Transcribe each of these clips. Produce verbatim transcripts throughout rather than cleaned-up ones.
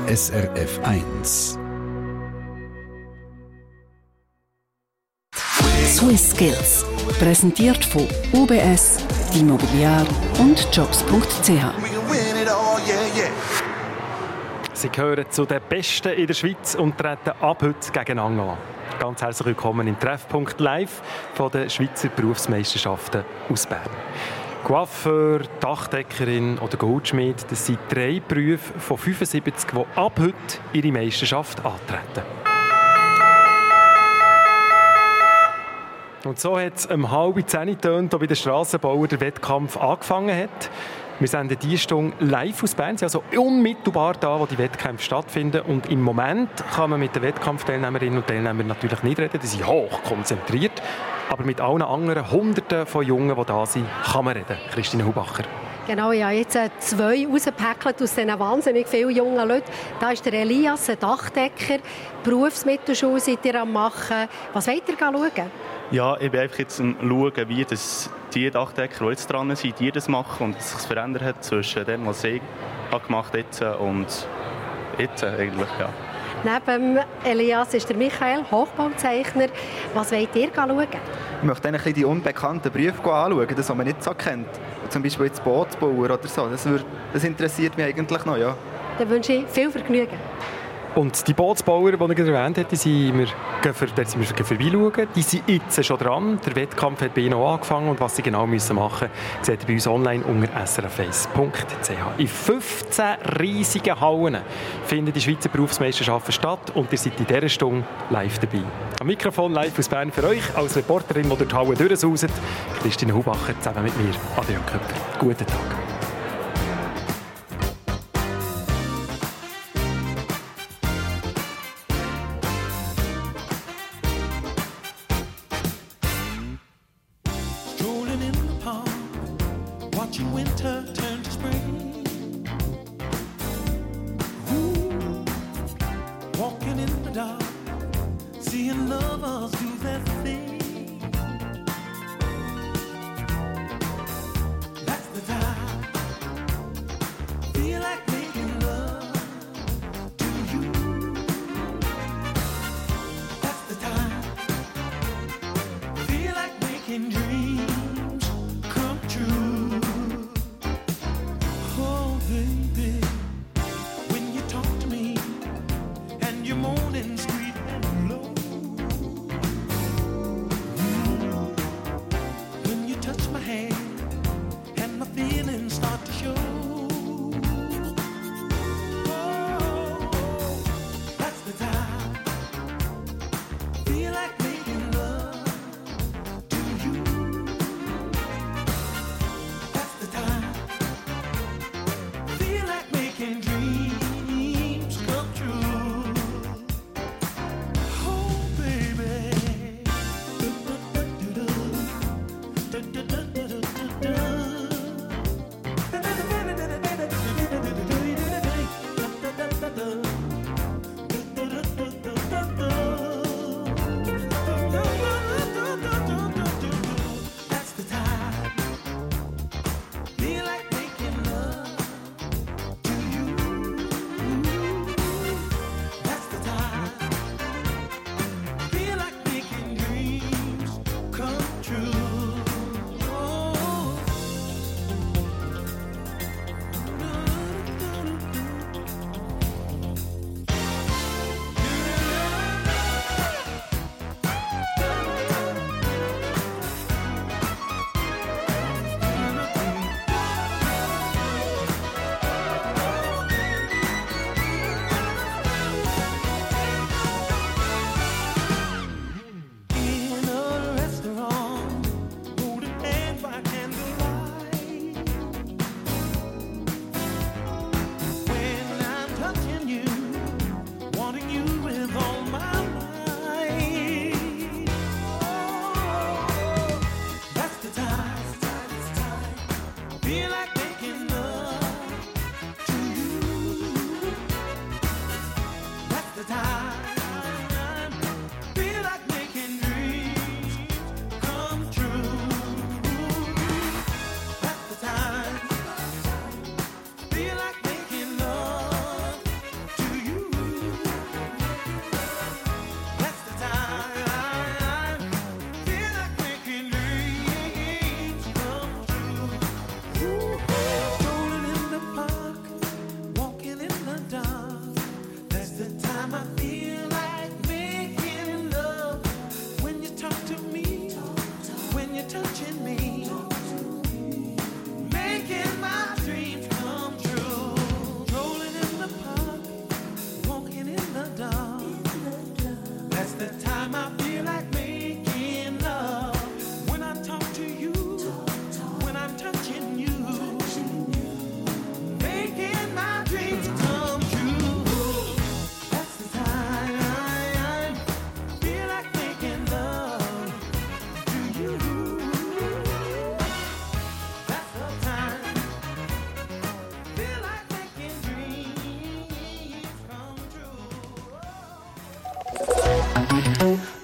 S R F eins. Swiss Skills, präsentiert von U B S, Immobiliar und Jobs punkt c h. Sie gehören zu den Besten in der Schweiz und treten ab heute gegeneinander an. Ganz herzlich willkommen im Treffpunkt Live von den Schweizer Berufsmeisterschaften aus Bern. Coiffeur, Dachdeckerin oder Goldschmied, das sind drei Berufe von fünfundsiebzig, die ab heute ihre Meisterschaft antreten. Und so hat es um halb zehn getönt, als bei den Strassenbauern der Wettkampf angefangen hat. Wir senden diese Stunde live aus Bern, also unmittelbar da, wo die Wettkämpfe stattfinden. Und im Moment kann man mit den Wettkampfteilnehmerinnen und Teilnehmern natürlich nicht reden, die sind hoch konzentriert. Aber mit allen anderen Hunderten von Jungen, die da sind, kann man reden. Christine Hubacher. Genau, ja, jetzt äh, zwei rausgepäckelt aus diesen wahnsinnig vielen jungen Leuten. Da ist der Elias, ein Dachdecker. Berufsmittelschule seid ihr am machen. Was wollt ihr schauen? Ja, ich bin einfach jetzt am schauen, wie das die Dachdecker, die jetzt dran sind, die das machen und es sich verändert hat zwischen dem, was ich gemacht habe jetzt und jetzt eigentlich, ja. Neben Elias ist der Michael, Hochbauzeichner. Was wollt ihr schauen? Ich möchte ein bisschen die unbekannten Berufe anschauen, das, was man nicht so kennt. Zum Beispiel jetzt Bootsbauer oder so. Das, würde, das interessiert mich eigentlich noch, ja. Dann wünsche ich viel Vergnügen. Und die Bootsbauer, die ich erwähnt habe, die sind wir, für, dort sind wir vorbeischauen. Die sind jetzt schon dran. Der Wettkampf hat bei ihnen auch angefangen. Und was sie genau müssen machen müssen, seht ihr bei uns online unter s r f eins punkt c h. In fünfzehn riesigen Hallen finden die Schweizer Berufsmeisterschaften statt. Und ihr seid in dieser Stunde live dabei. Am Mikrofon live aus Bern für euch, als Reporterin, die durch die Halle durchsauset, Christine Hubacher zusammen mit mir, Adrian Köpper. Guten Tag. That's the time.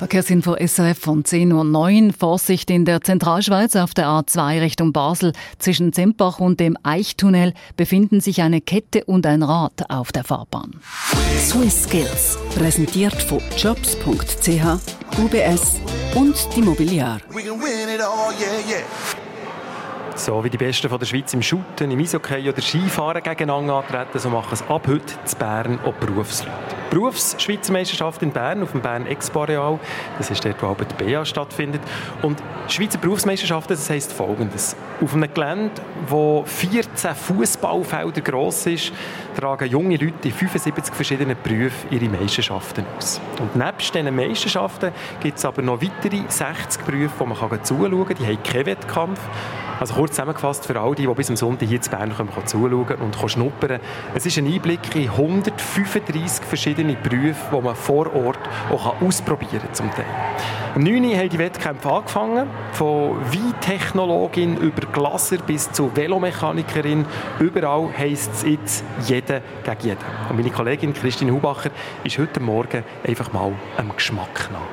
Verkehrsinfo S R F von zehn Uhr neun. Vorsicht in der Zentralschweiz auf der A zwei Richtung Basel. Zwischen Sempach und dem Eichtunnel befinden sich eine Kette und ein Rad auf der Fahrbahn. Swiss Skills, präsentiert von jobs punkt c h, U B S und die Mobiliar. So wie die Besten von der Schweiz im Shooten, im Eishockey oder Skifahren gegeneinander antreten, so machen es ab heute in Bern auch Berufsleute. Berufsschweizer Meisterschaft in Bern auf dem Bern Expo-Areal. Das ist dort, wo auch die B A stattfindet. Und Schweizer Berufsmeisterschaften, das heisst Folgendes. Auf einem Gelände, das vierzehn Fußballfelder gross ist, tragen junge Leute in fünfundsiebzig verschiedenen Berufen ihre Meisterschaften aus. Und nebst diesen Meisterschaften gibt es aber noch weitere sechzig Berufe, wo man zuschauen kann. Die haben keinen Wettkampf. Also kurz zusammengefasst für all die, die bis am Sonntag hier in Bern kommen, zuschauen und schnuppern. Es ist ein Einblick in hundertfünfunddreissig verschiedene Berufe, die man vor Ort auch ausprobieren kann. Zum Teil. Am neun Uhr haben die Wettkämpfe angefangen. Von Weintechnologin über Glaser bis zu Velomechanikerin. Überall heisst es jetzt jeder gegen jeden. Und meine Kollegin Christine Hubacher ist heute Morgen einfach mal am Geschmack nach.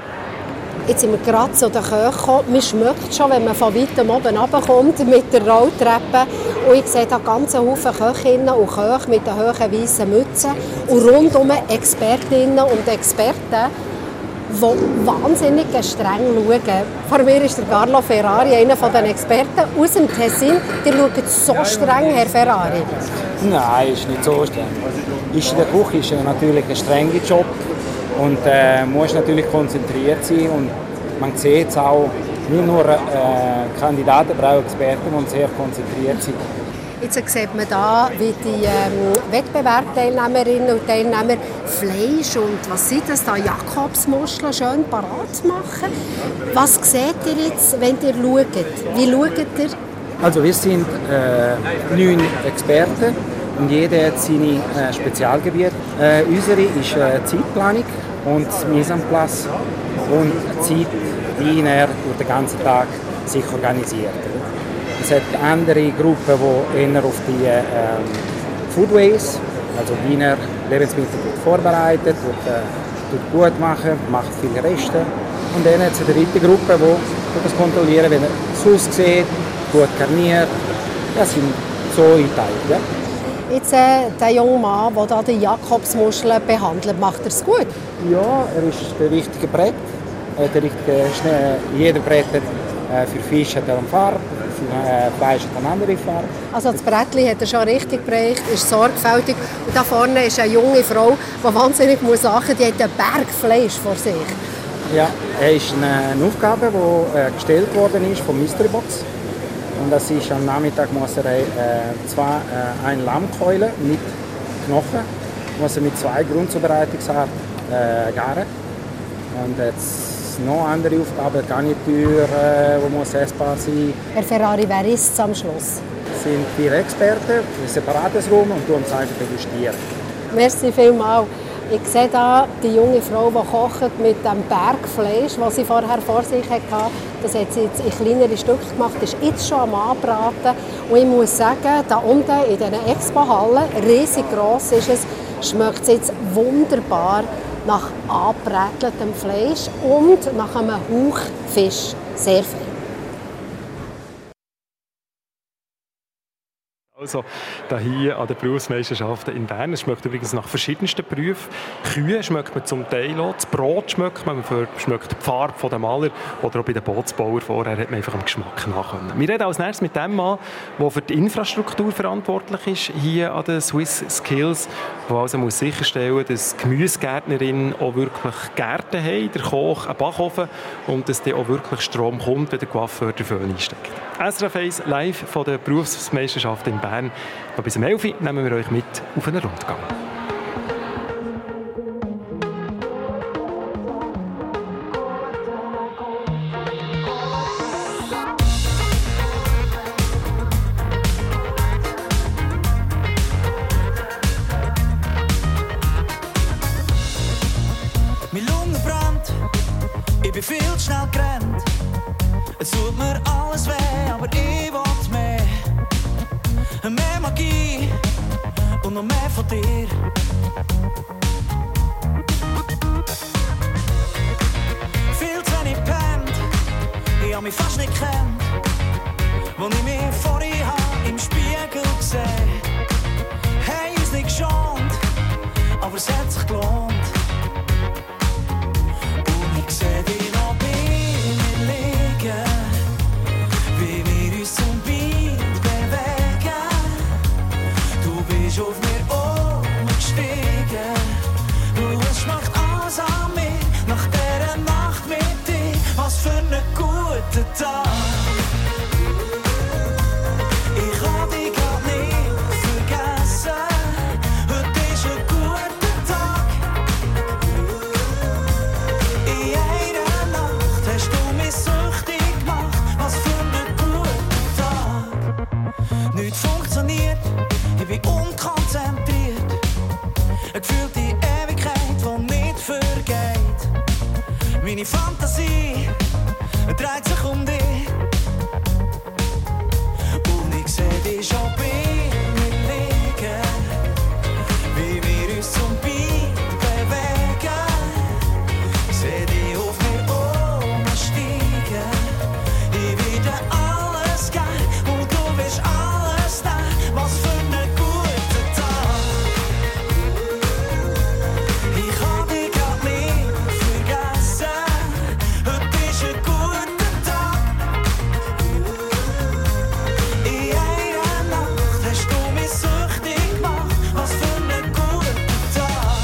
Jetzt sind wir gerade zu den Köchen gekommen. Man schmeckt schon, wenn man von weitem oben runterkommt mit der Rolltreppe. Und ich sehe da ganze Haufen Köchinnen und Köche mit den hohen weißen Mützen. Und rundum Expertinnen und Experten, die wahnsinnig streng schauen. Vor mir ist der Carlo Ferrari, einer der Experten aus dem Tessin. Der schaut so streng, Herr Ferrari. Nein, ist nicht so streng. Ist in der Küche ist natürlich ein strenger Job. Und äh, muss natürlich konzentriert sein und man sieht es auch, nicht nur äh, Kandidaten, aber auch Experten, die sehr konzentriert sind. Jetzt sieht man hier, wie die ähm, Wettbewerbsteilnehmerinnen und Teilnehmer Fleisch und was sind das da, Jakobsmuscheln schön parat machen. Was seht ihr jetzt, wenn ihr schaut? Wie schaut ihr? Also wir sind äh, neun Experten und jeder hat seine äh, Spezialgebiete. Äh, unsere ist äh, Zeitplanung und Mise en place und Zeit, die er durch den ganzen Tag sich organisiert. Es hat andere Gruppen, die eher auf die ähm, Foodways, also Wiener Lebensmittel gut vorbereitet, gut, äh, gut machen, macht viele Reste. Und dann hat es eine dritte Gruppe, die das kontrollieren, wenn er es aussieht, gut garniert. Das sind so eingeteilt. Ja. Jetzt äh, der junge Mann, der da die Jakobsmuscheln behandelt, macht er es gut? Ja, er ist der richtige Brett. Äh, der richtige, jeder Brett hat, äh, für Fisch hat er eine Farbe, für äh, Fleisch hat er eine andere Farbe. Also das Brettchen hat er schon richtig geprägt, ist sorgfältig. Und da vorne ist eine junge Frau, die wahnsinnig muss lachen, die hat einen Berg Fleisch vor sich. Ja, es ist eine, eine Aufgabe, die äh, gestellt worden ist vom Mystery Box. Und das ist am Nachmittag muss er äh, zwar äh, ein Lammkeule mit Knochen, muss er mit zwei Grundzubereitungsarten äh, garen. Und jetzt noch andere Aufgaben, Garnitur, äh, die muss essbar sein. Herr Ferrari, wer ist es am Schluss? Das sind vier Experten, ein separates Raum und tun es einfach degustieren. Merci vielmals. Ich sehe hier die junge Frau, die kocht mit dem Bergfleisch, das sie vorher vor sich hatte. Das hat sie jetzt in kleinere Stücke gemacht, das ist jetzt schon am Anbraten. Und ich muss sagen, da unten in diesen Expo-Hallen, riesig gross ist es, schmeckt es jetzt wunderbar nach angebräteltem Fleisch und nach einem Hauch Fisch. Sehr fein. Also hier an den Berufsmeisterschaften in Bern. Es schmeckt übrigens nach verschiedensten Berufen. Kühe schmeckt man zum Teil auch, das Brot schmeckt man, man schmeckt die Farbe von dem Maler oder auch bei den Bootsbauern vorher hat man einfach am Geschmack nachkommen. Wir reden als nächstes mit dem Mann, der für die Infrastruktur verantwortlich ist, hier an den Swiss Skills, der also muss sicherstellen, dass Gemüsegärtnerinnen auch wirklich Gärten haben, der Koch einen Backofen und dass dann auch wirklich Strom kommt, wenn der Coiffeur den Föhn einsteckt. S R F eins live von der Berufsmeisterschaft in Bern. Und bis um elf Uhr nehmen wir euch mit auf einen Rundgang. Meine Lunge brennt, ich bin viel zu schnell gerannt. Es tut mir alles weh, aber ich will mehr. Mehr Magie und noch mehr von dir. habe mich fast nicht gekannt, als ich mich vorhin im Spiegel gesehen. Hey, uns nicht geschont, aber es hat sich gelohnt. Und ich seh dich noch bei mir liegen, wie wir uns zum Beat bewegen. Du bist auf mir umgestiegen, du hast schmeckt alles an mir, nach dieser Nacht mit dir, was für einen guten Tag. Ich hab dich grad nicht vergessen, heute ist ein guter Tag. In einer Nacht hast du mich süchtig gemacht, was für einen guten Tag. Nichts funktioniert, ich bin unkonzentriert, ein Gefühl die Ewigkeit, die nicht vergeht. Meine Fantasie dreht sich um dich. Und ich seh dich schon bei mir liegen, wie wir uns zum Beat bewegen. Seh dich auf mir umsteigen, ich will dir alles geben und du willst alles nehmen, was für einen guten Tag. Ich hab dich grad nicht vergessen, heute ist ein guter Tag. In einer Nacht hast du mich süchtig gemacht, was für einen guten Tag.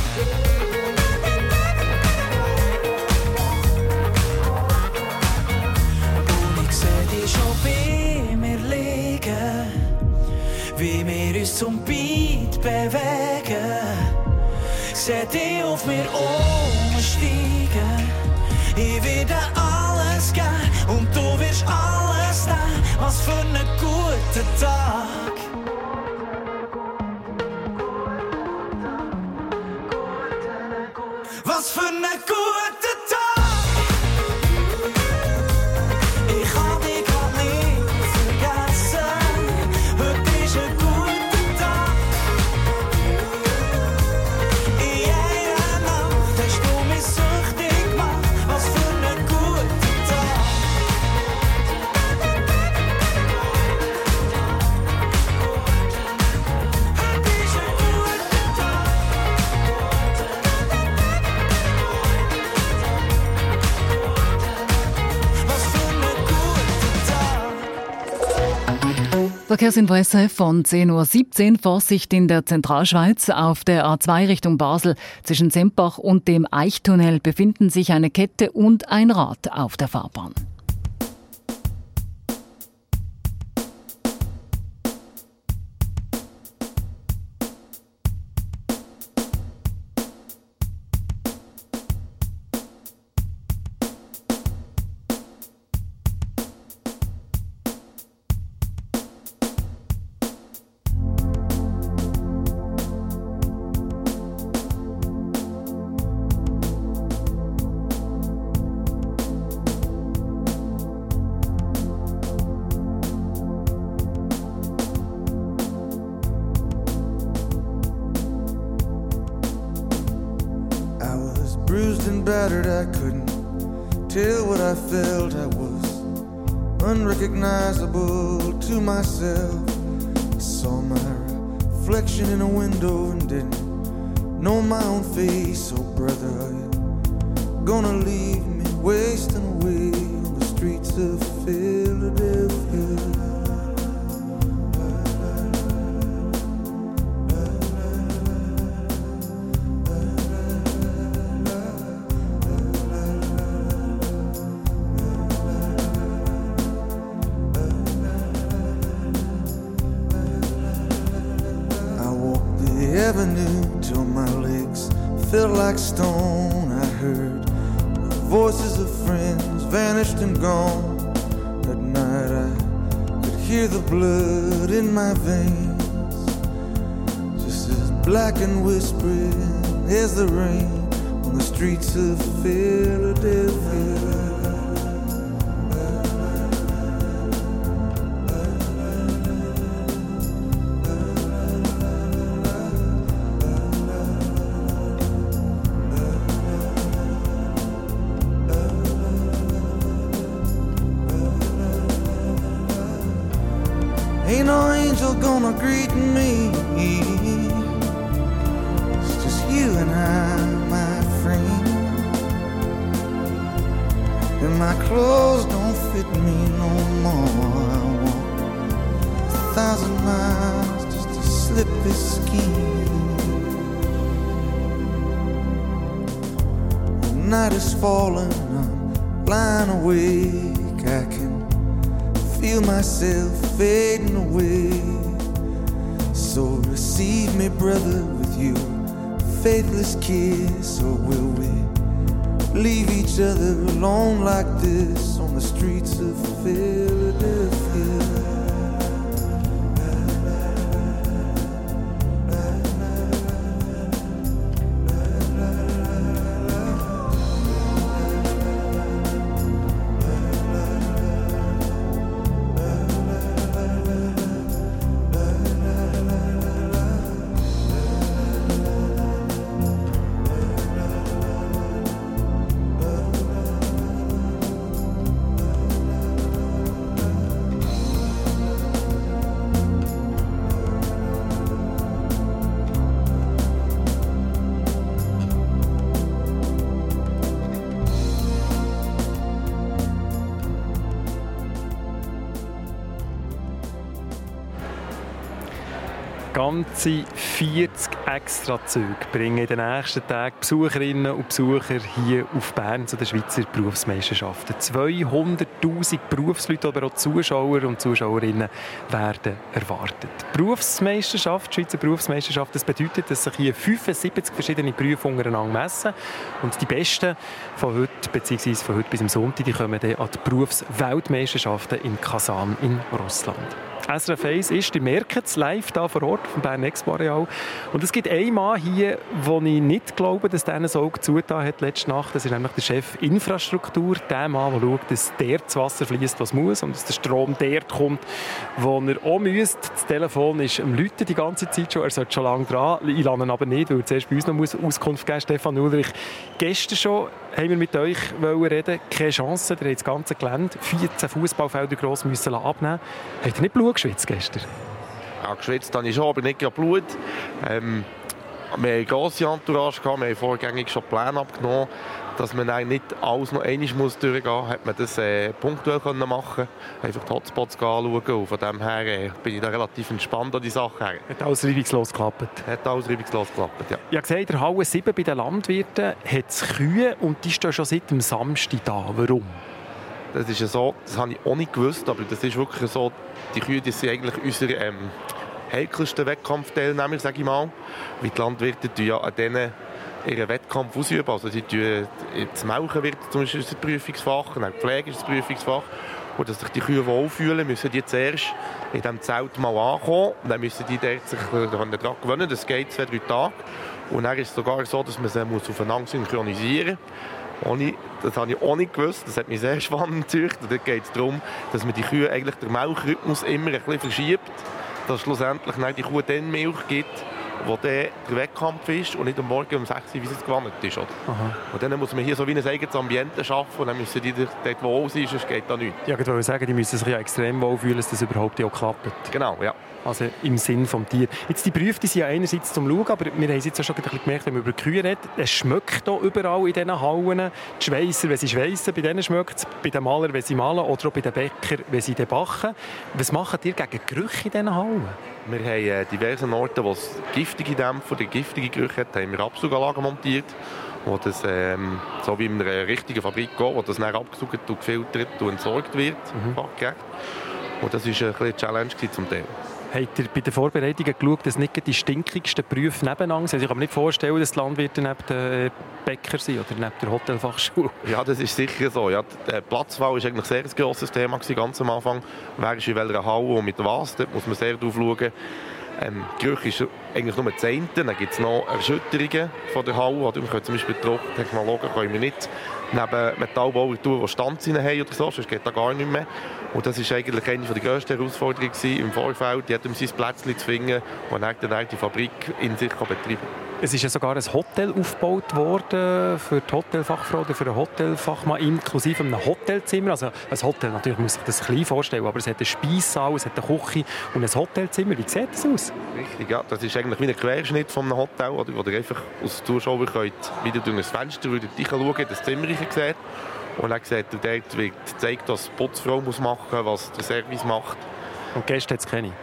Und ich seh dich schon bei mir liegen, wie wir uns zum Beat bewegen. Seh dich auf mir umsteigen, ich will dir alles geben und du wirst alles nehmen, was für einen guten Tag. Was für einen guten Tag. Ich hab dich grad nicht vergessen, heute ist ein guter Tag. In einer Nacht hast du mich süchtig gemacht, was für einen guten Tag. Heute ist ein guter Tag. Was für einen guten Tag. Verkehrshinweise von zehn Uhr siebzehn. Vorsicht in der Zentralschweiz. Auf der A zwei Richtung Basel zwischen Sempach und dem Eichtunnel befinden sich eine Kette und ein Rad auf der Fahrbahn. bruised and battered, I couldn't tell what I felt. I was unrecognizable to myself. I saw my reflection in a window and didn't know my own face. Oh brother, are you gonna leave me wasting away on the streets of Philadelphia? Avenue till my legs felt like stone. I heard the voices of friends vanished and gone. At night I could hear the blood in my veins, just as black and whispering as the rain on the streets of Philadelphia. gonna greet me. It's just you and I, my friend. And my clothes don't fit me no more. I walk a thousand miles just to slip this skin. The night is falling, I'm blind awake. I can feel myself fading away. So receive me, brother, with your faithless kiss. Or will we leave each other alone like this on the streets of Philadelphia? Ganze vierzig Extrazüge bringen in den nächsten Tagen Besucherinnen und Besucher hier auf Bern zu den Schweizer Berufsmeisterschaften. zweihunderttausend Berufsleute, aber auch Zuschauer und Zuschauerinnen werden erwartet. Die Berufsmeisterschaft, die Schweizer Berufsmeisterschaft, das bedeutet, dass sich hier fünfundsiebzig verschiedene Berufe untereinander messen. Und die Besten von heute, beziehungsweise von heute bis zum Sonntag, die kommen dann an die Berufsweltmeisterschaften in Kasan in Russland. S R F eins ist, ihr merkt es, live hier vor Ort vom Bern Expo Areal. Und es gibt einen Mann hier, wo ich nicht glaube, dass der das Auge zugetan hat letzte Nacht. Das ist nämlich der Chef Infrastruktur. Der Mann, der schaut, dass dort das Wasser fließt, was muss, und dass der Strom dort kommt, wo er auch müsste. Das Telefon ist am Läuten die ganze Zeit schon. Er sollte schon lange dran. Ich lerne ihn aber nicht, weil er zuerst bei uns noch muss Auskunft geben muss. Stefan Ulrich, gestern schon haben wir mit euch reden. Keine Chance. Ihr habt das ganze Gelände, vierzehn Fußballfelder gross, müssen abnehmen. Habt ihr nicht Blut geschwitzt gestern? Ja, geschwitzt habe ich schon, aber nicht gerade Blut. Ähm, wir haben eine grosse Entourage gehabt, wir haben vorgängig schon Pläne abgenommen, dass man nicht alles noch einmal muss durchgehen muss, hat man das äh, punktuell können machen, einfach die Hotspots anschauen. Und von dem her äh, bin ich da relativ entspannt an die Sache her. Hat alles reibungslos geklappt? Hat alles reibungslos geklappt, ja. Ich habe gesagt, in der Halle sieben bei den Landwirten hat es Kühe und die stehen schon seit dem Samstag da. Warum? Das ist ja so, das habe ich auch nicht gewusst, aber das ist wirklich so, die Kühe, die sind eigentlich unsere ähm, heikelsten Wettkampfteilnehmer, sage ich mal. Weil die Landwirte tun ja an denen ihren Wettkampf ausüben. Also sie tun, das Melken wird zum Beispiel ein Prüfungsfach, und auch die Pflege ist ein Prüfungsfach. Und dass sich die Kühe wohlfühlen, müssen die zuerst in diesem Zelt mal ankommen. Und dann müssen die dort sich daran gewöhnen. Das geht zwei, drei Tage. Und dann ist es sogar so, dass man sie aufeinander synchronisieren muss. Das habe ich auch nicht gewusst. Das hat mich sehr spannend gedacht. Und dort geht es darum, dass man die Kühe eigentlich den Melkrhythmus immer ein bisschen verschiebt. Dass schlussendlich die Kuh dann Milch gibt, wo der, der Wettkampf ist und nicht am Morgen um sechs Uhr, wie es gewandt ist. Oder? Und dann muss man hier so wie ein eigenes Ambiente schaffen und dann müssen die dort wohl sein, sonst geht das nicht. Ja, ich wollte sagen, die müssen sich ja extrem wohl fühlen, dass das überhaupt auch klappt. Genau, ja. Also im Sinn des Tiers. Jetzt die Berufe, die sind ja einerseits zum Schauen, aber wir haben es jetzt auch schon ein bisschen gemerkt, wenn wir über die Kühe reden, es schmeckt hier überall in diesen Hallen. Die Schweisser, wenn sie schweissen, bei denen schmeckt es, bei den Malern, wenn sie malen, oder auch bei den Bäckern, wenn sie backen. Was macht ihr gegen Gerüche in diesen Hallen? Wir haben äh, diverse Orte, wo es giftige Dämpfe oder giftige Gerüche hat, haben wir Absuganlagen montiert, wo das ähm, so wie in einer richtigen Fabrik geht, wo das dann abgesaugt und gefiltert und entsorgt wird. Mhm. Und das war ein eine Challenge zum Teil. Habt ihr bei den Vorbereitungen geschaut, dass nicht die stinkigsten Berufe nebeneinander sind? Ich kann mir nicht vorstellen, dass die Landwirte neben den Bäcker sind oder neben der Hotelfachschule. Ja, das ist sicher so. Ja, die Platzwahl war eigentlich sehr ein grosses Thema ganz am Anfang. Wer ist in welcher Halle und mit was? Da muss man sehr drauf schauen. Ähm, Gerüche ist eigentlich nur das eine. Dann gibt es noch Erschütterungen von der Halle. Oder wir können zum Beispiel Drucktechnologen können wir nicht neben Metallbauern tun, die Standsinnen haben oder so, sonst geht das gar nicht mehr. Und das war eigentlich eine der grössten Herausforderungen im Vorfeld, jedem sein Plätzchen zu finden, wo er dann die Fabrik in sich betreiben kann. Es ist ja sogar ein Hotel aufgebaut worden für die Hotelfachfrau oder für einen Hotelfachmann, inklusive einem Hotelzimmer. Also ein Hotel, natürlich muss sich das klein vorstellen, aber es hat einen Speissaal, es hat eine Küche und ein Hotelzimmer. Wie sieht das aus? Richtig, ja. Das ist eigentlich wie ein Querschnitt von einem Hotel, oder, wo ihr einfach als Zuschauer könnt, wieder durch ein Fenster reinschauen könnt, das Zimmer seht. Und dann seht ihr, dort wird gezeigt, was die Putzfrau muss machen muss, was der Service macht. Und Gäste hat es keine?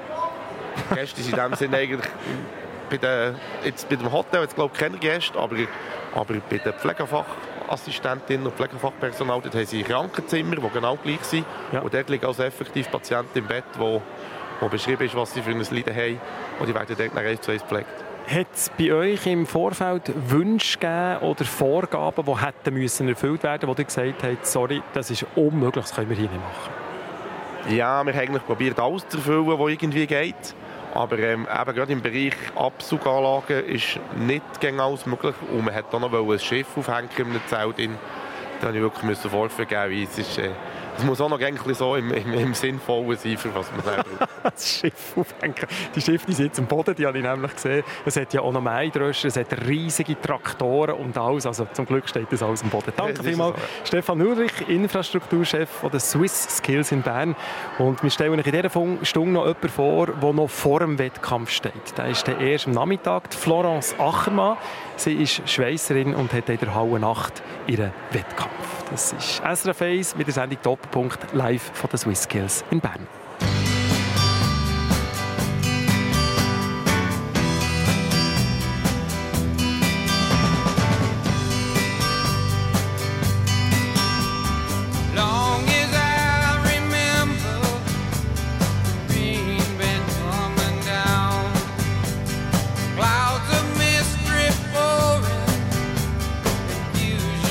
Gäste sind in dem Sinne eigentlich... Bei, den, jetzt bei dem Hotel jetzt glaube ich keine Gäste, aber, aber bei den Pflegefachassistentinnen und Pflegefachpersonal dort haben sie Krankenzimmer, die genau gleich sind. Ja. Und dort liegen also effektiv Patienten im Bett, wo, wo beschrieben ist, was sie für ein Leiden haben. Und die werden dort nach eins zu eins gepflegt. Hat es bei euch im Vorfeld Wünsche gegeben oder Vorgaben, die hätten müssen erfüllt werden, wo ihr gesagt habt, sorry, das ist unmöglich, das können wir hier nicht machen? Ja, wir haben eigentlich probiert, alles zu erfüllen, was irgendwie geht. Aber ähm, eben gerade im Bereich Abzuganlagen ist nicht gegen alles möglich. Und man hat auch noch ein Schiff aufhängen in einem Zelt. Da musste ich wirklich vorvergeben, wie es ist. Äh, es muss auch noch so im, im, im Sinnvollen sein, für was man selber. Das Schiff aufhängen. Die Schiffe die sitzen am Boden, die habe ich nämlich gesehen. Es hat ja auch noch Mähdröscher, es hat riesige Traktoren und alles. Also zum Glück steht das alles am Boden. Danke vielmals, so, ja. Stefan Ulrich, Infrastrukturchef der Swiss Skills in Bern. Und wir stellen euch in dieser Stunde noch jemanden vor, der noch vor dem Wettkampf steht. Der ist der erst am Nachmittag, die Florence Achermann. Sie ist Schweisserin und hat in der Halle Nacht ihren Wettkampf. Das ist S R F eins mit der Sendung Doppelpunkt live von den Swiss Skills in Bern.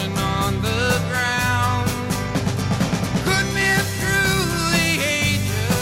Could me through the ages.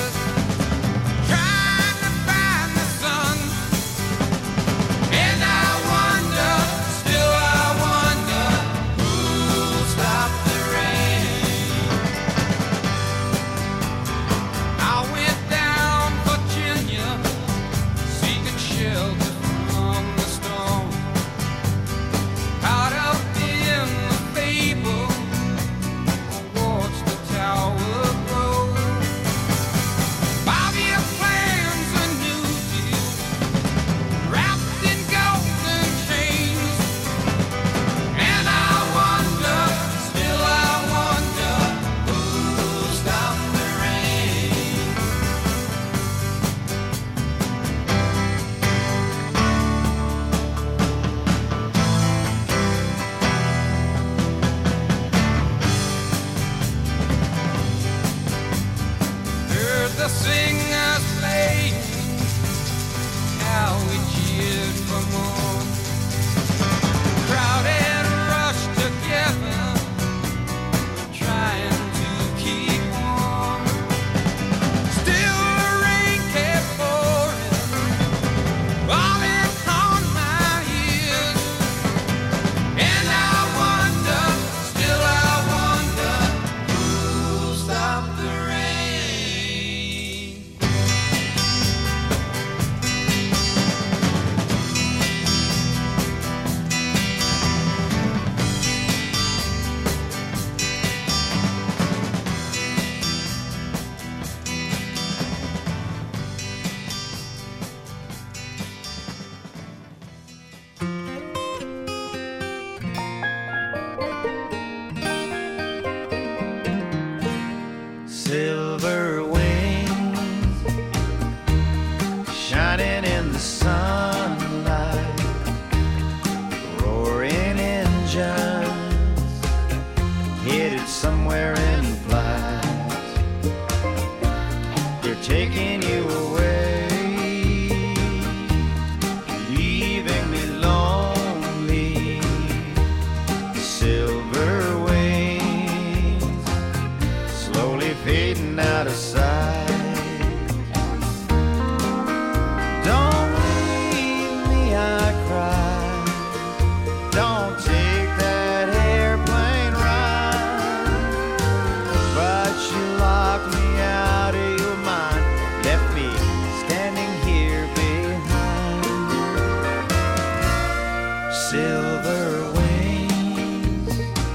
silver wings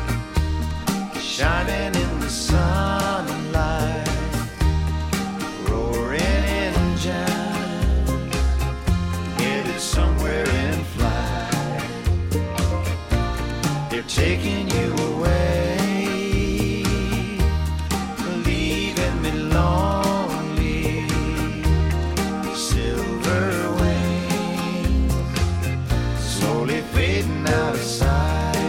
shining in the sunlight, roaring engines headed somewhere in flight. They're taking you away, leaving me lonely. Silver wings slowly fading out of sight.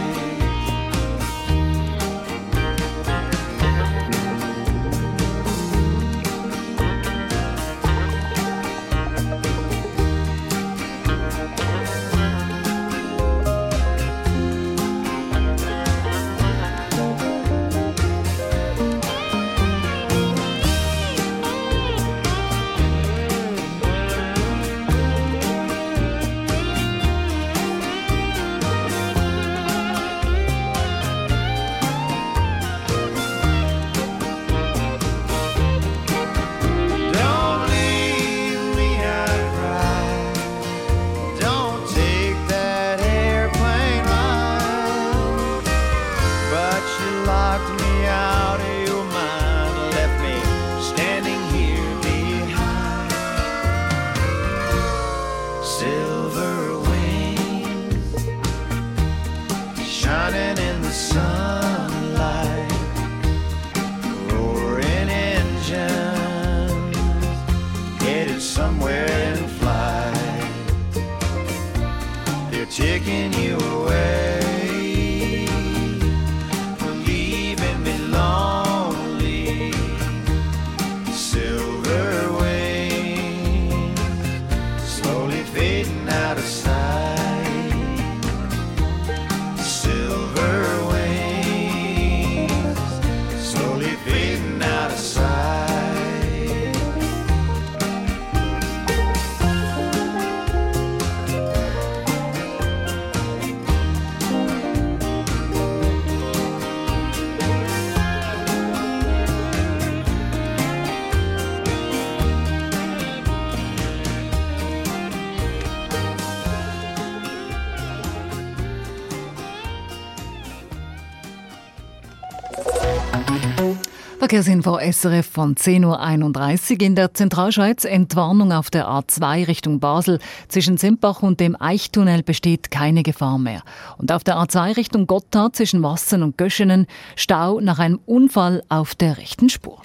Don't leave me, I cried. Don't take that airplane ride. But you locked me out of your mind, left me standing here behind. Silver wings shining in the sunlight, roaring engines headed somewhere in flight. They're taking you away, leaving me lonely. Silver wings slowly fading out of sight. Silver wings slowly fading out of sight. Verkehrsinfo S R F von zehn Uhr einunddreißig. In der Zentralschweiz Entwarnung auf der A zwei Richtung Basel. Zwischen Sempach und dem Eichtunnel besteht keine Gefahr mehr. Und auf der A zwei Richtung Gotthard zwischen Wassen und Göschenen Stau nach einem Unfall auf der rechten Spur.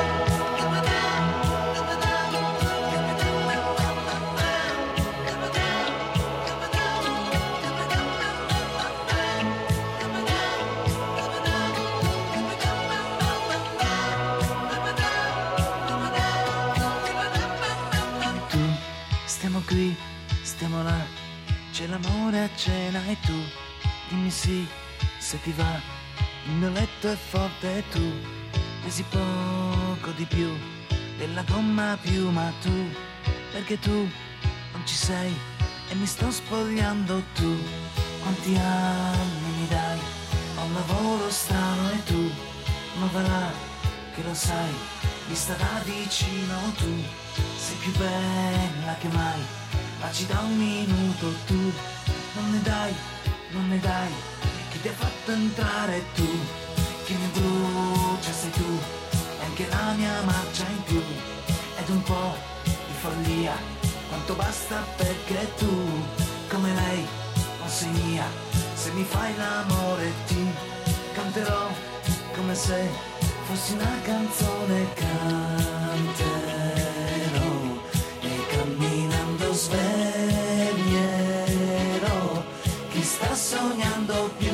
Stiamo qui, stiamo là, c'è l'amore a cena e tu dimmi sì, se ti va, il mio letto è forte e tu pesi poco di più della gomma più, ma tu, perché tu non ci sei e mi sto spogliando. Tu quanti anni mi dai, ho un lavoro strano e tu non va là, che lo sai, vista da vicino tu sei più bella che mai, ma ci da un minuto. Tu non ne dai, non ne dai, chi ti ha fatto entrare? Tu che mi brucia sei tu, e anche la mia marcia in più, ed un po' di follia, quanto basta perché tu, come lei, non sei mia. Se mi fai l'amore ti canterò come se fossi una canzone, canterò. Camminando sveglierò chi sta sognando più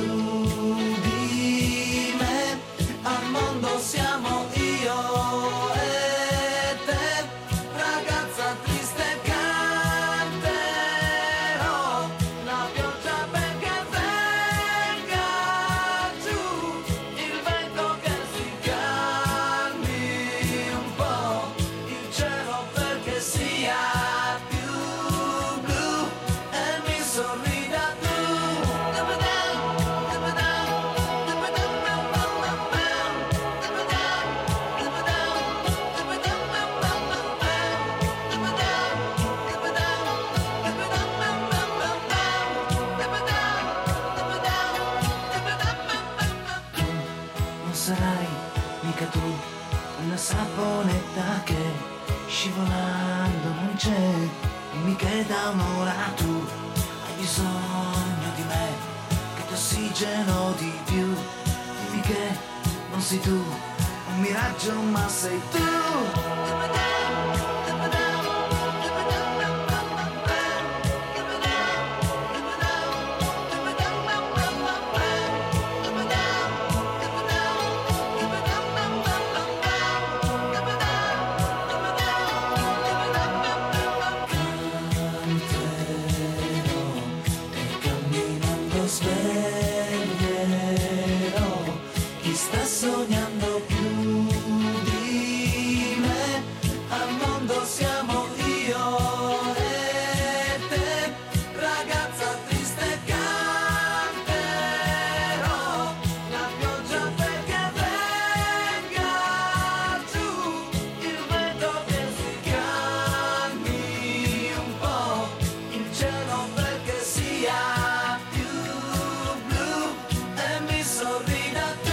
di me. Al mondo siamo io e te, ragazza triste, canterò la pioggia perché venga giù, il vento che si calmi un po', il ossigeno di più. Dimmi che non sei tu, un miraggio ma sei tu. Sognando più di me, al mondo siamo io e te, ragazza triste canterò la pioggia perché venga giù, il vento che si calmi un po', il cielo perché sia più blu e mi sorrida tu.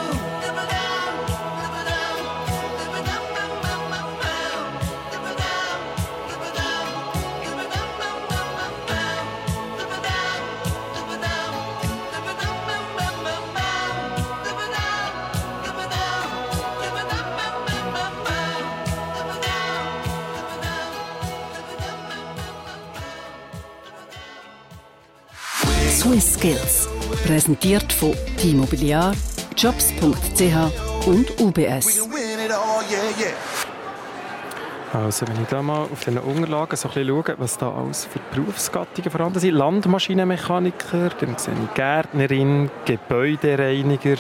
Swiss Skills, präsentiert von die Mobiliar, jobs punkt c h und U B S. Also, wenn ich da mal auf den Unterlagen so ein bisschen schaue, was da alles für Berufsgattungen vorhanden sind. Landmaschinenmechaniker, dann sehe ich Gärtnerin, Gebäudereiniger,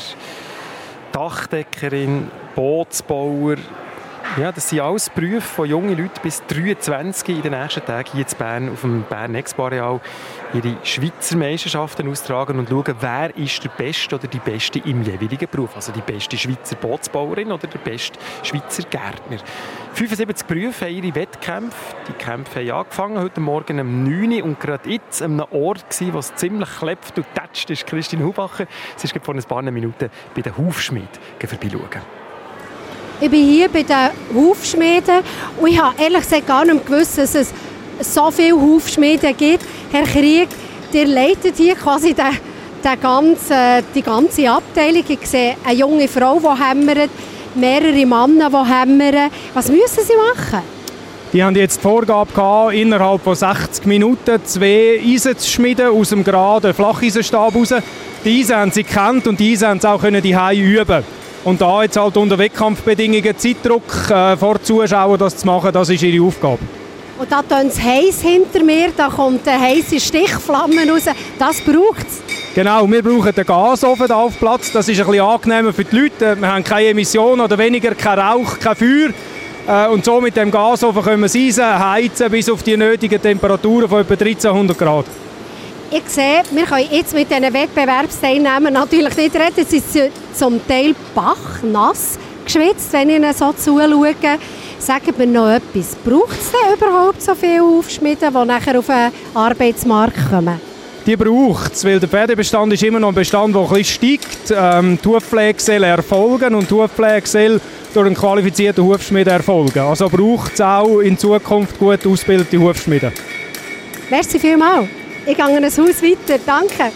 Dachdeckerin, Bootsbauer. Ja, das sind alles Berufe, die junge Leute bis dreiundzwanzig in den nächsten Tagen hier in Bern auf dem Bern Expo-Areal ihre Schweizer Meisterschaften austragen und schauen, wer ist der Beste oder die Beste im jeweiligen Beruf. Also die beste Schweizer Bootsbauerin oder der beste Schweizer Gärtner. fünfundsiebzig Berufe haben ihre Wettkämpfe. Die Kämpfe haben angefangen heute Morgen um neun Uhr und gerade jetzt an einem Ort, wo es ziemlich klebt und tätscht, ist Christine Hubacher. Sie ist vor ein paar Minuten bei den Hufschmieden vorbeischauen. Ich bin hier bei den Hufschmieden und ich habe ehrlich gesagt gar nicht gewusst, dass es so viele Hufschmieden gibt. Herr Krieg, ihr leitet hier quasi den, den ganzen, die ganze Abteilung. Ich sehe eine junge Frau, die hämmert, mehrere Männer, die hämmern. Was müssen sie machen? Die haben jetzt die Vorgabe gehabt, innerhalb von sechzig Minuten zwei Eisen zu schmieden aus dem geraden Flacheisensstab raus. Die Eisen haben sie gekannt und die Eisen haben sie auch die Hause üben. Und da jetzt halt unter Wettkampfbedingungen Zeitdruck äh, vor Zuschauern das zu machen, das ist ihre Aufgabe. Und da tönt es heiß hinter mir, da kommt eine heisse Stichflamme raus. Das braucht es. Genau, wir brauchen den Gasofen hier auf Platz. Das ist ein bisschen angenehmer für die Leute. Wir haben keine Emissionen oder weniger, kein Rauch, kein Feuer. Äh, und so mit dem Gasofen können wir das Eisen heizen bis auf die nötigen Temperaturen von etwa dreizehnhundert Grad. Ich sehe, wir können jetzt mit diesen Wettbewerbsteilnehmern natürlich nicht reden. Sie sind zum Teil bachnass geschwitzt, wenn ich ihnen so zuschaue. Sagen wir noch etwas. Braucht es denn überhaupt so viele Hufschmieden, die nachher auf den Arbeitsmarkt kommen? Die braucht es, weil der Pferdebestand ist immer noch ein Bestand, der ein bisschen steigt. Ähm, die Hufpflege soll erfolgen und die Hufpflege soll durch einen qualifizierten Hufschmied erfolgen. Also braucht es auch in Zukunft gut ausgebildete Hufschmiede. Merci vielmals. Ich gehe in ein Haus weiter. Danke.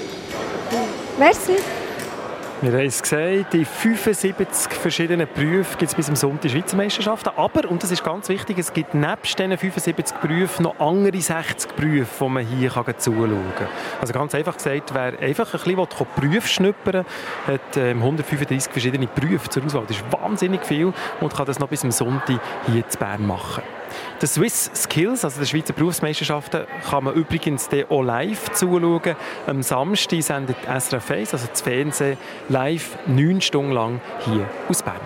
Merci. Wir haben es gesehen, die fünfundsiebzig verschiedenen Berufe gibt es bis zum Sonntag Schweizer Meisterschaften. Aber, und das ist ganz wichtig, es gibt nebst diesen fünfundsiebzig Berufen noch andere sechzig Berufe, die man hier zuschauen kann. Also ganz einfach gesagt, wer einfach ein bisschen Berufe schnuppern will, hat ähm, hundertfünfunddreissig verschiedene Berufe zur Auswahl. Das ist wahnsinnig viel und kann das noch bis zum Sonntag hier in Bern machen. Die Swiss Skills, also die Schweizer Berufsmeisterschaften, kann man übrigens auch live zuschauen. Am Samstag sendet S R F eins, also das Fernsehen, live neun Stunden lang hier aus Bern.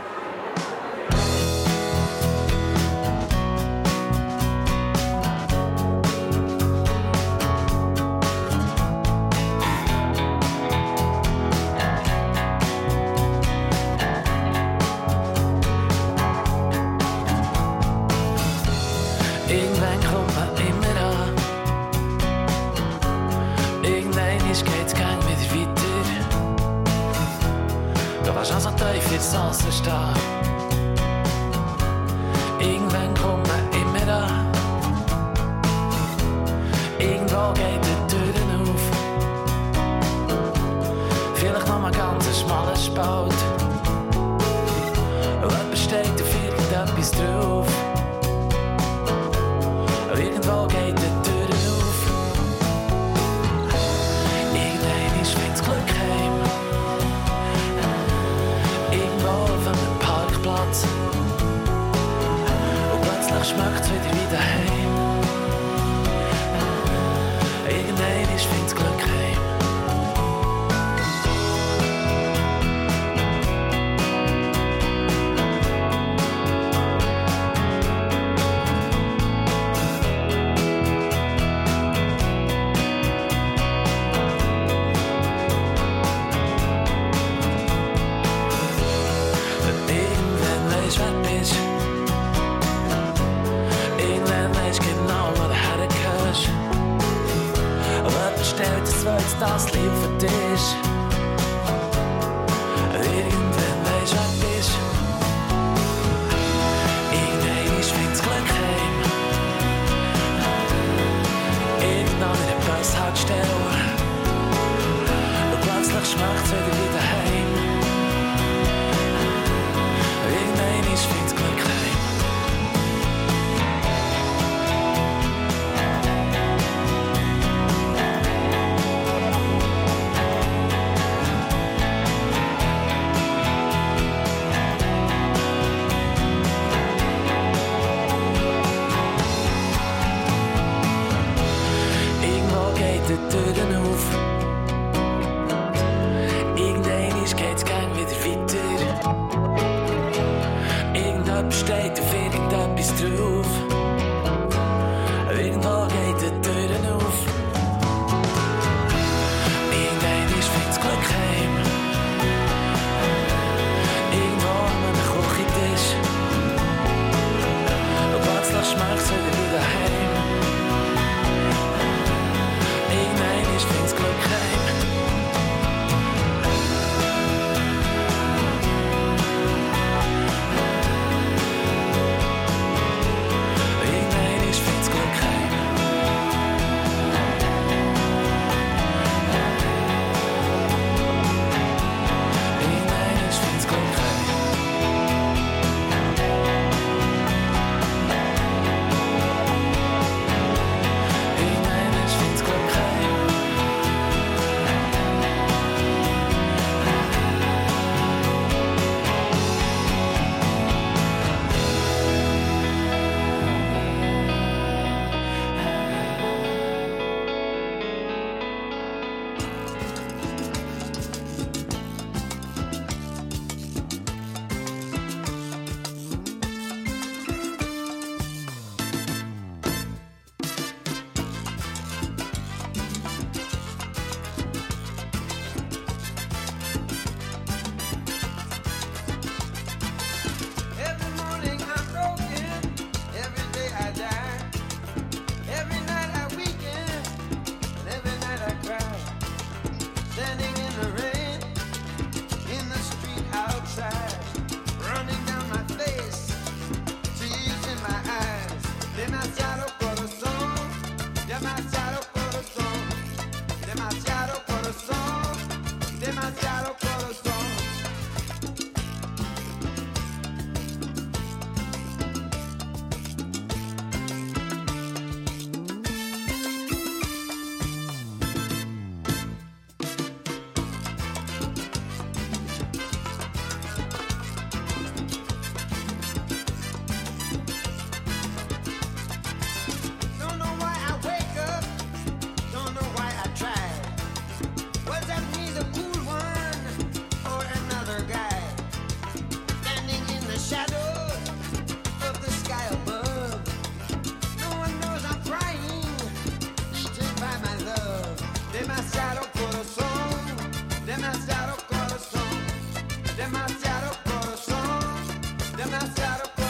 ganz schmaler Spalt. Und jemand steht auf irgendetwas drauf. Und irgendwo geht die Tür auf. Irgendwann ist das Glück heim. Irgendwo auf einem Parkplatz. Und plötzlich schmeckt es wieder wie daheim. Irgendwann ist das Glück heim. Das Leben für dich. Irgendwann weisst du, wer bist. Irgendwann ist find's Glück heim. Irgendwann in der Bushaltestelle. Und plötzlich schmeckt's wieder wie daheim. Irgendwann ist find's Glück heim. Die Türen auf. Irgendwann geht's gang wieder weiter. Irgendjemand steht auf irgendetwas drauf. Irgendwo geht die Türen auf. Irgendwann find's Glück heim. Irgendwo an einem Küchentisch. Und plötzlich schmeckt's wieder wie daheim. Irgendwann ist find's Glück heim. Irgendwann ist find's Glück heim. Irgendwann ist find's Glück heim. Irgendwann ist find's Glück heim. Every morning I'm broken, every day I die. Every night I weaken, and every night I cry. Standing in the rain, in the street outside, running down my face, tears in my eyes. Demasiado corazón, demasiado corazón, demasiado corazón, demasiado corazón. Don't know why I wake up, don't know why I try. Was that me, the cool one, or another guy? Standing in the shadow of the sky above. No one knows I'm crying, eaten by my love. Demasiado corazón, demasiado corazón, demasiado corazón, demasiado corazón.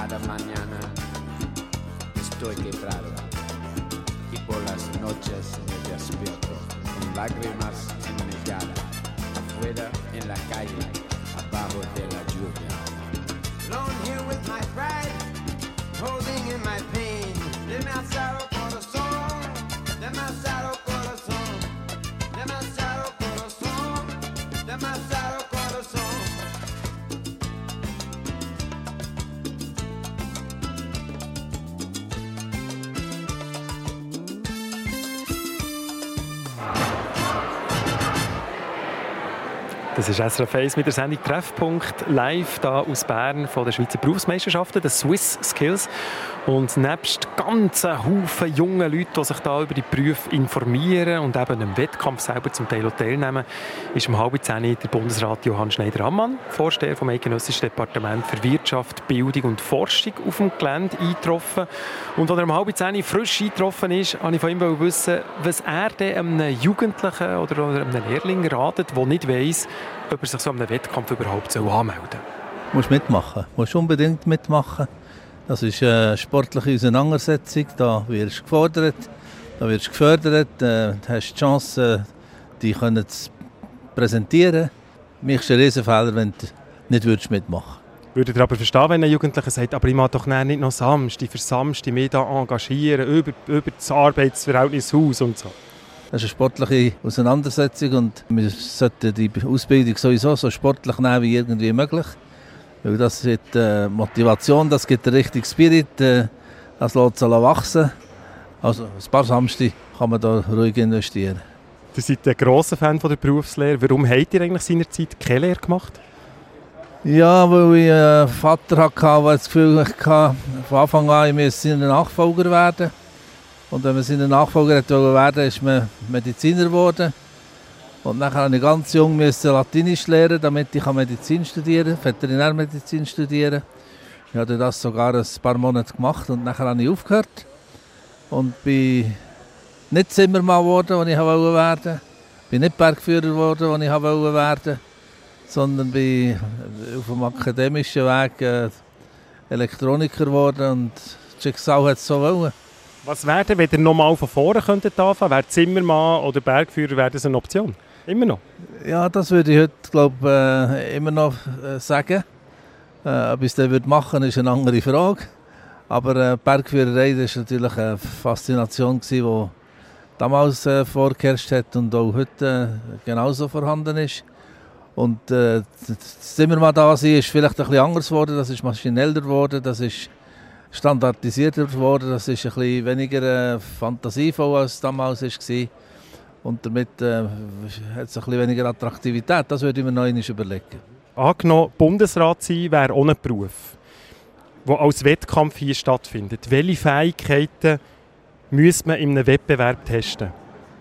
cada mañana estoy quebrado y por las noches me despierto con lágrimas en mi cara, afuera en la calle, abajo de la lluvia. Alone here with my pride, holding in my pain, demasiado corazón, demasiado corazón, demasiado corazón, demasiado corazón. Das ist S R F eins mit der Sendung Treffpunkt live da aus Bern von der Schweizer Berufsmeisterschaften, den Swiss Skills. Und nebst ganzen Haufen jungen Leuten, die sich da über die Berufe informieren und eben im Wettkampf selber zum Teil auch teilnehmen, ist um halb zehn der Bundesrat Johann Schneider-Ammann, Vorsteher vom Eidgenössischen Departement für Wirtschaft, Bildung und Forschung, auf dem Gelände eingetroffen. Und als er um halb zehn frisch eingetroffen ist, wollte ich von ihm wissen, was er denn einem Jugendlichen oder einem Lehrling ratet, der nicht weiss, ob er sich so einem Wettkampf überhaupt anmelden soll. Du musst mitmachen, du musst unbedingt mitmachen. Das ist eine sportliche Auseinandersetzung, da wirst du gefordert, da wirst du gefördert, du hast die Chance, dich zu präsentieren. Mich ist ein Riesenfehler, wenn du nicht mitmachen würdest. Würdet ihr aber verstehen, wenn ein Jugendlicher sagt, aber ich mache doch nicht noch Samstag, für Samstag mich da engagieren, über, über das Arbeitsverhältnis Haus und so? Das ist eine sportliche Auseinandersetzung und wir sollten die Ausbildung sowieso so sportlich nehmen wie irgendwie möglich. Weil das gibt äh, Motivation, das gibt den richtigen Spirit, äh, das lässt sich wachsen. Also ein paar Samstag kann man da ruhig investieren. Ihr seid ein grosser Fan von der Berufslehre. Warum habt ihr eigentlich seinerzeit keine Lehre gemacht? Ja, weil ich einen Vater hatte, der das Gefühl hatte, von Anfang an, ich müsse sein Nachfolger werden. Und wenn man seinen Nachfolger werden wollte, ist man Mediziner geworden. Und dann musste ich ganz jung Latinisch lernen, damit ich Medizin studieren kann, Veterinärmedizin studieren. Ich habe das sogar ein paar Monate gemacht und dann habe ich aufgehört. Und bin nicht Zimmermann geworden, was ich werden wollte. Bin nicht Bergführer geworden, was ich werden wollte. Sondern bin auf dem akademischen Weg äh, Elektroniker geworden und das Schicksal hat es so wollen. Was wäre denn, wenn ihr nochmal von vorne könntet anfangen? Wäre Zimmermann oder Bergführer wäre das eine Option? Immer noch? Ja, das würde ich heute glaub, äh, immer noch äh, sagen. Äh, ob ich es dann machen würde, ist eine andere Frage. Aber äh, Bergführerei war natürlich eine Faszination, die damals äh, vorgeherrscht hat und auch heute äh, genauso vorhanden ist. Und äh, das Zimmermann da sein ist vielleicht ein bisschen anders geworden, das ist maschineller geworden, das ist standardisierter geworden, das ist ein bisschen weniger äh, fantasievoll als es damals war. Und damit äh, hat es ein bisschen weniger Attraktivität. Das würde ich mir noch einmal überlegen. Angenommen, Bundesrat sein wäre auch ein Beruf, der als Wettkampf hier stattfindet. Welche Fähigkeiten müsste man in einem Wettbewerb testen?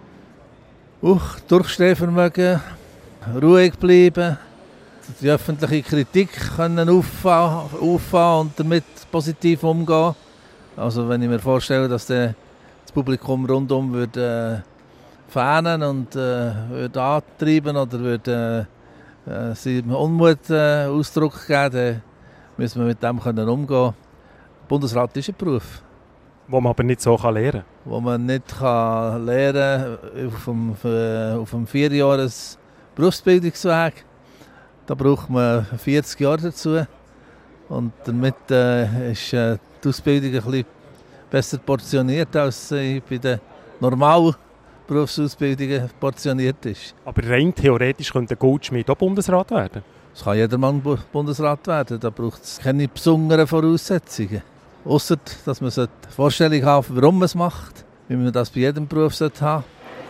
Uch, Durchstehvermögen, ruhig bleiben, die öffentliche Kritik können auffahren, auffahren und damit positiv umgehen. Also wenn ich mir vorstelle, dass das Publikum rundum würde, äh, fähnen und äh, würde antreiben oder würde äh, sie Unmut äh, Ausdruck geben, dann müssen wir mit dem können umgehen. Bundesrat ist ein Beruf. Wo man aber nicht so lernen kann. Wo man nicht kann lernen kann auf dem, äh, auf dem vierjahres Berufsbildungsweg. Da braucht man vierzig Jahre dazu. Und damit äh, ist äh, die Ausbildung ein bisschen besser portioniert als äh, bei den normalen Berufsausbildungen portioniert ist. Aber rein theoretisch könnte ein Goldschmied auch Bundesrat werden? Es kann jedermann Bundesrat werden, da braucht es keine besonderen Voraussetzungen. Ausser, dass man eine Vorstellung haben, warum man es macht, wie man das bei jedem Beruf haben sollte.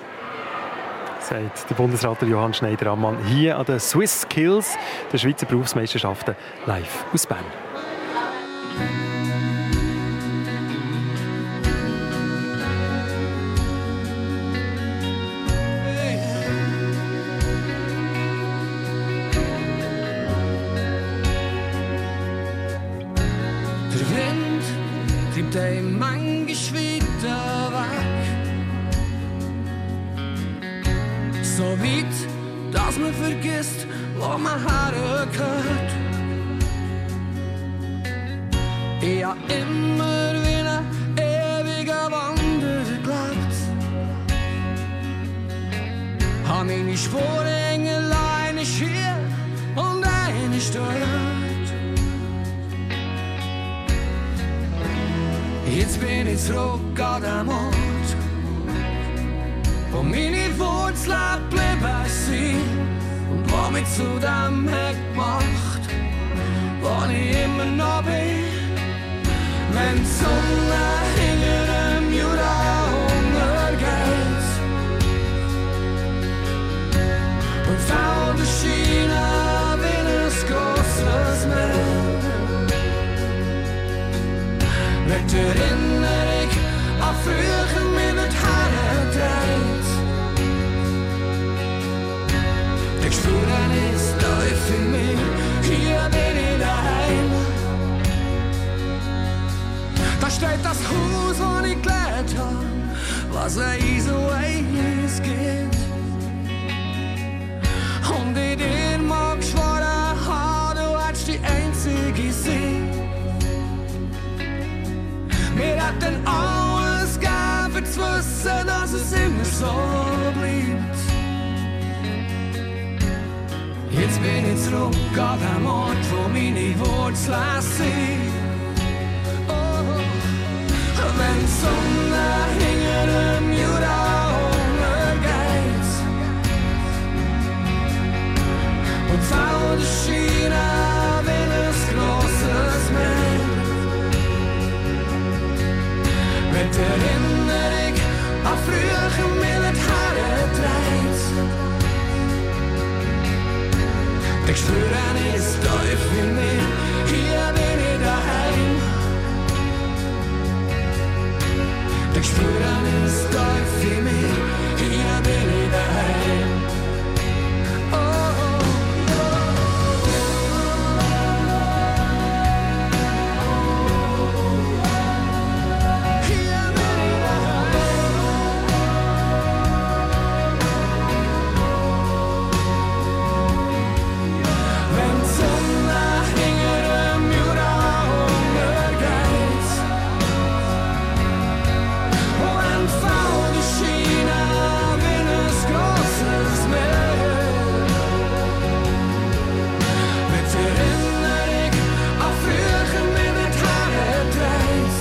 Sagt der Bundesrat Johann Schneider-Ammann hier an den Swiss Skills, der Schweizer Berufsmeisterschaften, live aus Bern. Dem manchmal weiter weg. So weit, dass man vergisst, wo man hergehört. Ich hab immer wie ein ewiger Wanderer gelebt. Hab meine Spuren hängen, eine ist hier und eine ist dort. Jetzt bin ich zurück an den Ort, wo meine Wurzeln geblieben sind und wo mich zu dem hat gemacht, wo ich immer noch bin. Wenn die Sonne hinter dem Jura untergeht und Felder scheinen wie ein grosses Meer, mit der Erinnerung an früher mir wird hergedreht. Ich spüre es läuft in mir, hier bin ich daheim. Da steht das Haus, wo ich gelernt hab, was ein easy way ist geht. Und ich dir mag schworen haben, du hättest die einzige sein. Wir hätten alles gegeben, für zu wissen, dass es immer so bleibt. Jetzt bin ich zurück an den Ort, wo meine Wurzeln sind. Wenn die Sonne hinter dem Jura untergeht und Felder scheinen wie ein grosses Meer, mit der Erinnerung an früher mir wird hergedreht. Ich spüre es tief in mir, hier bin ich daheim. Ich spüre es tief in mir, hier bin ich daheim. Oh, oh, hier bin ich daheim. Wenn die Sonne hinter dem Jura untergeht und Felder scheinen wie ein grosses Meer, mit der Erinnerung an früher mir wird hergedreht.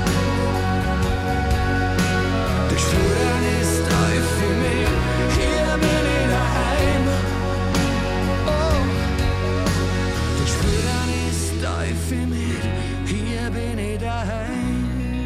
Ich spüre es tief in mir, hier bin ich daheim. Oh, ich spüre es tief in mir, hier bin ich daheim.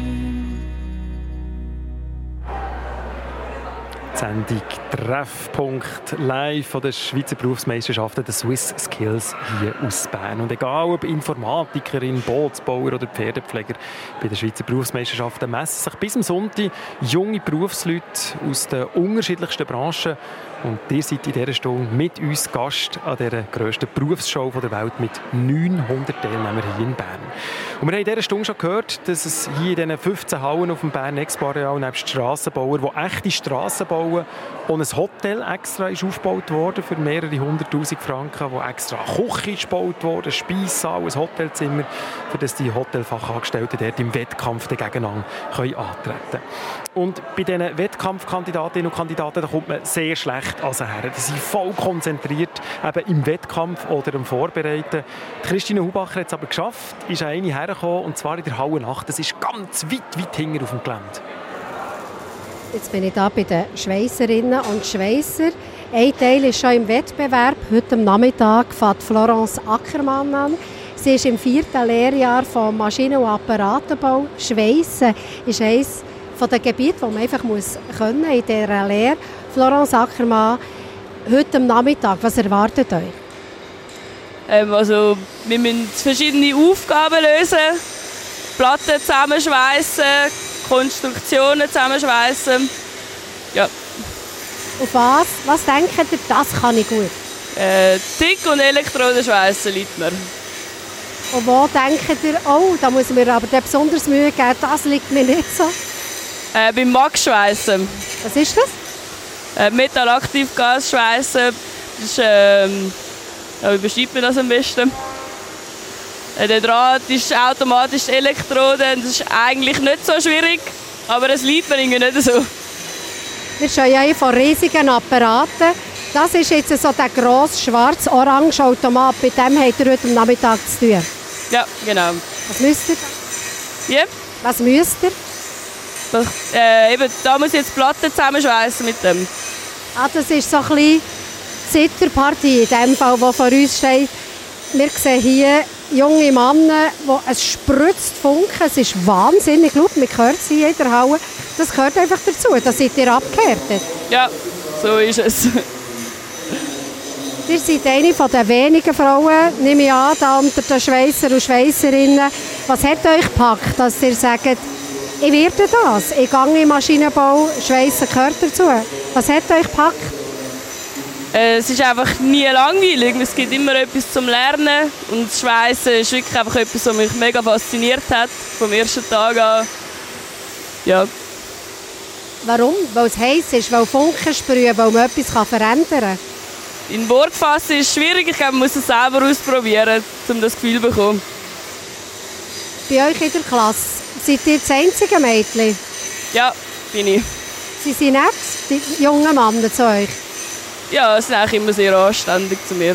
Die Sendung Treffpunkt live von der Schweizer Berufsmeisterschaften der Swiss Skills hier aus Bern. Und egal ob Informatikerin, Bootsbauer oder Pferdepfleger, bei den Schweizer Berufsmeisterschaften messen sich bis zum Sonntag junge Berufsleute aus den unterschiedlichsten Branchen. Und ihr seid in dieser Stunde mit uns Gast an dieser grössten Berufsschau der Welt mit neunhundert Teilnehmern hier in Bern. Und wir haben in dieser Stunde schon gehört, dass es hier in diesen fünfzehn Hallen auf dem Bern Expo-Areal nebst Strassenbauern, die echte Strassen bauen, und ein Hotel extra ist aufgebaut worden für mehrere hunderttausend Franken, wo extra eine Küche ist gebaut worden, ein Speissaal, ein Hotelzimmer, für das die Hotelfachangestellten dort im Wettkampf gegeneinander antreten können. Und bei diesen Wettkampfkandidatinnen und Kandidaten da kommt man sehr schlecht also her. Die sind voll konzentriert eben im Wettkampf oder im Vorbereiten. Die Christine Hubacher hat es aber geschafft, ist an eine hergekommen, und zwar in der Halle acht. Das ist ganz weit, weit hinten auf dem Gelände. Jetzt bin ich hier bei den Schweisserinnen und Schweisser. Ein Teil ist schon im Wettbewerb. Heute am Nachmittag fährt Florence Ackermann an. Sie ist im vierten Lehrjahr von Maschinen- und Apparatenbau. Schweissen ist eines der Gebiete, die man einfach muss können in dieser Lehre. Florence Ackermann, heute am Nachmittag, was erwartet euch? Ähm, also, wir müssen verschiedene Aufgaben lösen. Platten zusammenschweissen, Konstruktionen zusammenschweissen. Ja. Auf was? Was denkt ihr, das kann ich gut? Äh, Tick- und Elektrodenschweissen liegt mir. Und wo denkt ihr, oh, da muss mir aber besonders Mühe geben, das liegt mir nicht so? Äh, beim Max-Schweissen. Was ist das? Äh, Metallaktivgas-Schweissen. Das ist, ähm, ja, wie beschreibt man das am besten? Der Draht ist automatisch Elektrode, das ist eigentlich nicht so schwierig, aber es liegt mir irgendwie nicht so. Wir stehen ja von riesigen Apparaten. Das ist jetzt so der grosse schwarz-orange Automat, mit dem habt ihr heute am Nachmittag zu tun. Ja, genau. Was müsst ihr? Ja. Was müsst ihr? Das, äh, eben, da muss ich jetzt Platten zusammenschweissen mit dem. Ah, das ist so ein bisschen die Zitterpartie in dem Fall, die vor uns steht. Wir sehen hier junge Männer, die es spritzt Funken. Es ist wahnsinnig laut, man hört sie in jeder Halle. Das gehört einfach dazu, da seid ihr abgehärtet. Ja, so ist es. Ihr seid eine der wenigen Frauen, nehme ich an, da unter den Schweisser und Schweisserinnen. Was hat euch gepackt, dass ihr sagt, ich werde das, ich gehe in den Maschinenbau, Schweissen gehört dazu. Was hat euch gepackt? Äh, es ist einfach nie langweilig, es gibt immer etwas zum Lernen und das Schweissen ist wirklich einfach etwas, was mich mega fasziniert hat, vom ersten Tag an. Ja. Warum? Weil es heiß ist, weil Funken sprühen, weil man etwas verändern kann? In Wort fassen ist schwierig, ich glaube, man muss es selber ausprobieren, um das Gefühl zu bekommen. Bei euch in der Klasse, seid ihr das einzige Mädchen? Ja, bin ich. Sie sind nett, die jungen Männer zu euch? Ja, sie sind eigentlich immer sehr anständig zu mir.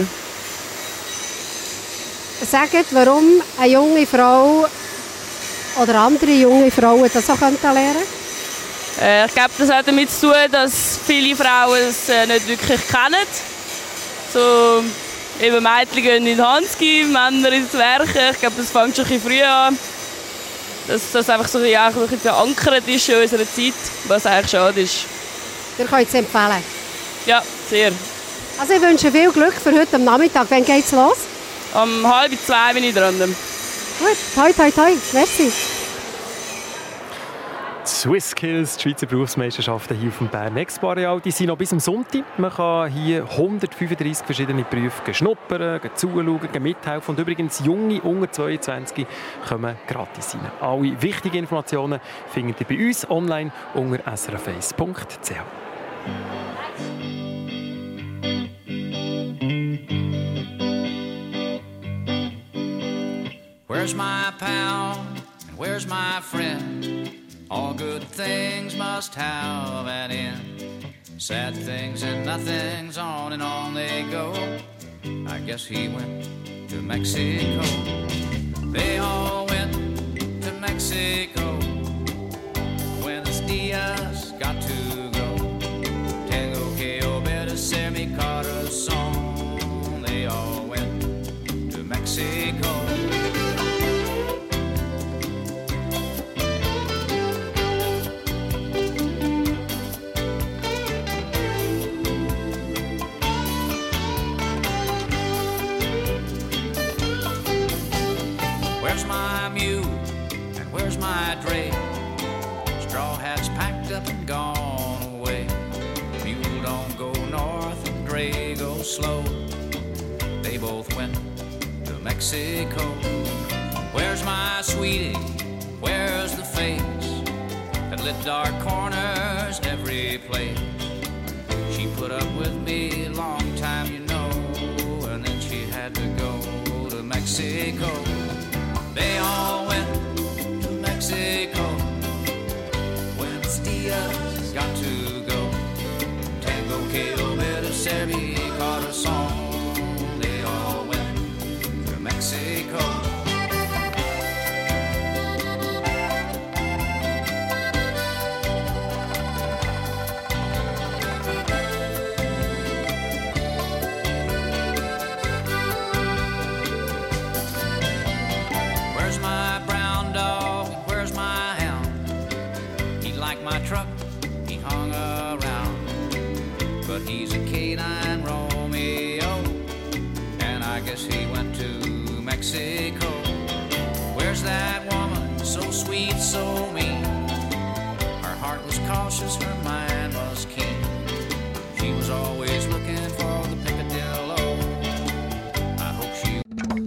Sagt, warum eine junge Frau oder andere junge Frauen das auch lernen können? Äh, ich glaube, das hat damit zu tun, dass viele Frauen es äh, nicht wirklich kennen. So, eben Mädchen gehen in die Hanski, Männer ins Werken. Ich glaube, das fängt schon ein bisschen früh an. Dass das einfach so ja, ein bisschen verankert ist in unserer Zeit, was eigentlich schade ist. Ihr könnt es empfehlen? Ja, sehr. Also ich wünsche viel Glück für heute am Nachmittag. Wann geht's los? Um halb zwei bin ich dran. Gut, toi, toi, toi. Merci. SwissSkills, die Schweizer Berufsmeisterschaften hier auf dem Bern Expo Areal, die sind noch bis am Sonntag. Man kann hier hundertfünfunddreissig verschiedene Berufe schnuppern, zuschauen, mithelfen. Und übrigens, junge unter zweiundzwanzig kommen gratis rein. Alle wichtigen Informationen findet ihr bei uns online unter s r f eins punkt c h. Where's my pal and where's my friend? All good things must have an end. Sad things and nothings, on and on they go. I guess he went to Mexico. They all went to Mexico. Buenos dias, got to go. Tengo que obedecer mi corazón. They all went to Mexico. Where's my mule and where's my dray? Straw hats packed up and gone away. Mule don't go north and dray go slow. They both went to Mexico. Where's my sweetie? Where's the face that lit dark corners every place? She put up with me a long time, you know, and then she had to go to Mexico. They all went to Mexico. Buenos dias, got to go. Tengo que obedecer mi corazón. They all went to Mexico. Where's my brown dog? Where's my hound? He liked my truck, he hung around. But he's a canine Romeo, and I guess he went to Mexico. Where's that woman, so sweet, so mean? Her heart was cautious, her mind was keen. She was always looking for the picadillo. I hope she...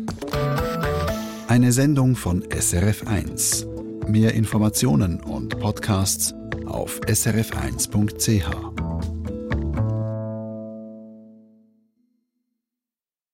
Eine Sendung von S R F eins. Mehr Informationen und Podcasts auf s r f eins punkt c h.